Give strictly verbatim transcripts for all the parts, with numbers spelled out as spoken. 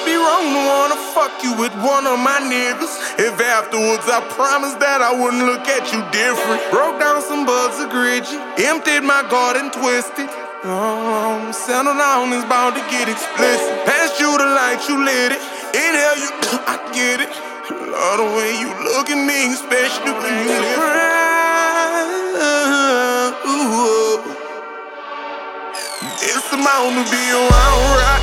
be wrong to wanna fuck you with one of my niggas? If afterwards I promised that I wouldn't look at you different. Broke down some buds of Gritchy, emptied my garden, twisted. Um, settled down is bound to get explicit. Passed you the light, you lit it. Inhale, you, I get it. Love the way you look at me, especially when you live. Ooh, it's about to be alright.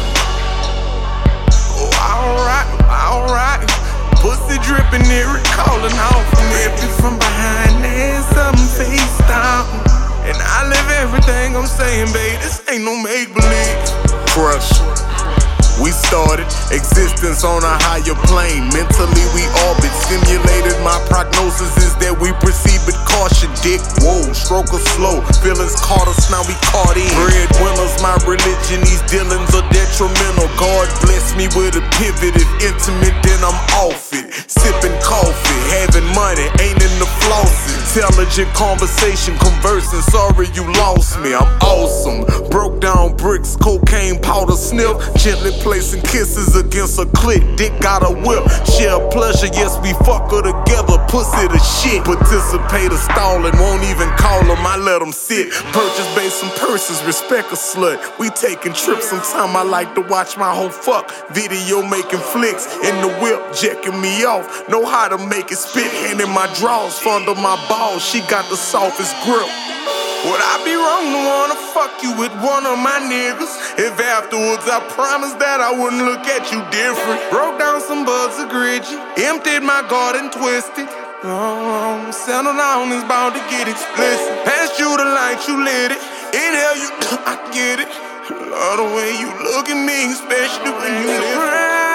Oh, alright, alright. Pussy dripping, it calling out from empty from behind. There's something face down. And I live everything I'm saying, babe. This ain't no make-believe. Crush. We started existence on a higher plane. Mentally we orbit, stimulated. My prognosis is that we proceed with caution. Dick, whoa, stroke or slow. Feelings caught us, now we caught in. Breadwinners, my religion, these dealings are detrimental. God bless me with a pivot. If intimate, then I'm off it. Sipping coffee, having money, ain't in the flossing. Intelligent conversation, conversing. Sorry you lost me, I'm awesome. Broke down bricks, cocaine powder sniff. Gently placing kisses against a clit. Dick got a whip. Share pleasure, yes, we fuck her together. Pussy the shit. Participator stalling, won't even call them, I let them sit. Purchase base some purses, respect a slut. We taking trips, sometime I like to watch my whole fuck video making flicks. In the whip, jacking me off. Know how to make it spit, hand in my drawers, under my balls. She got the softest grip. Would I be wrong to wanna fuck you with one of my niggas? If afterwards I promised that I wouldn't look at you different. Broke down some buds of Gritchy, emptied my garden, twisted. Um, settled down is bound to get explicit. Passed you the light, you lit it. Inhale, you, I get it. Love the way you look at me, especially when you live.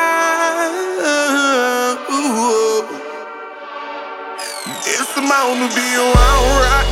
Ooh, it's about to be alright.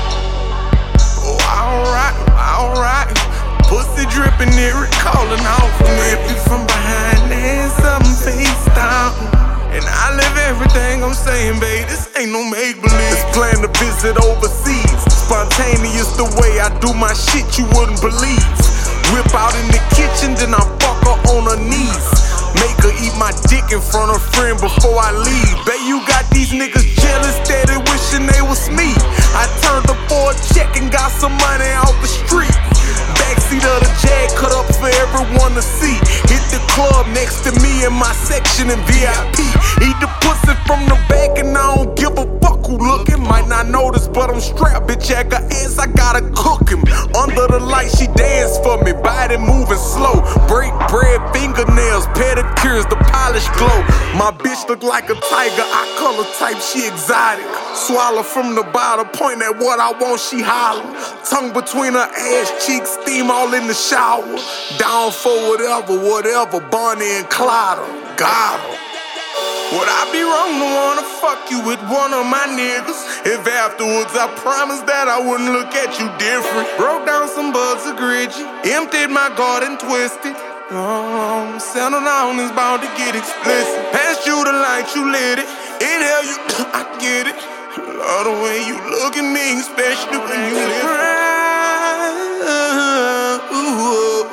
Alright, alright. Pussy dripping, it calling out from empty from behind. There's something face down. And I live everything I'm saying, babe. This ain't no make-believe. It's plan to visit overseas. Spontaneous the way I do my shit, you wouldn't believe. Whip out in the kitchen, then I fuck her on her knees. Make her eat my dick in front of a friend before I leave. Babe, you got these niggas jealous, steady wishing they was me. I turned up for a check and got some money out the street. Backseat of the Jag cut up for everyone to see. Hit the club next to me in my section in V I P. Eat the pussy from the back and I don't give a fuck who looking. Might not notice, but I'm strapped. Bitch, I got ass, I gotta cook him. Under the light, she dance for me. Body moving slow. Break bread, fingernails, pedicures, the polished glow. My bitch look like a tiger, I color type, she exotic. Swallow from the bottle, point at what I want, she holler. Tongue between her ass cheeks, steam all in the shower. Down for whatever, whatever, Bonnie and Clyde. Got her. Would I be wrong to wanna fuck you with one of my niggas? If afterwards I promised that I wouldn't look at you different. Broke down some buds of Gritchy, emptied my garden, twisted. Um, settled down is bound to get explicit. Passed you the light, you lit it. Inhale, you, I get it. Love the way you look at me, especially when you live. Ooh,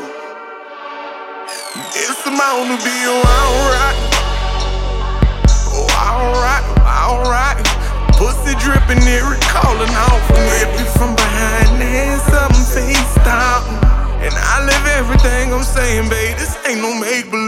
it's about to be alright. Oh, alright, alright. Pussy dripping, it calling out from empty from behind. There's something face down. And I live everything I'm saying, babe. This ain't no make-believe.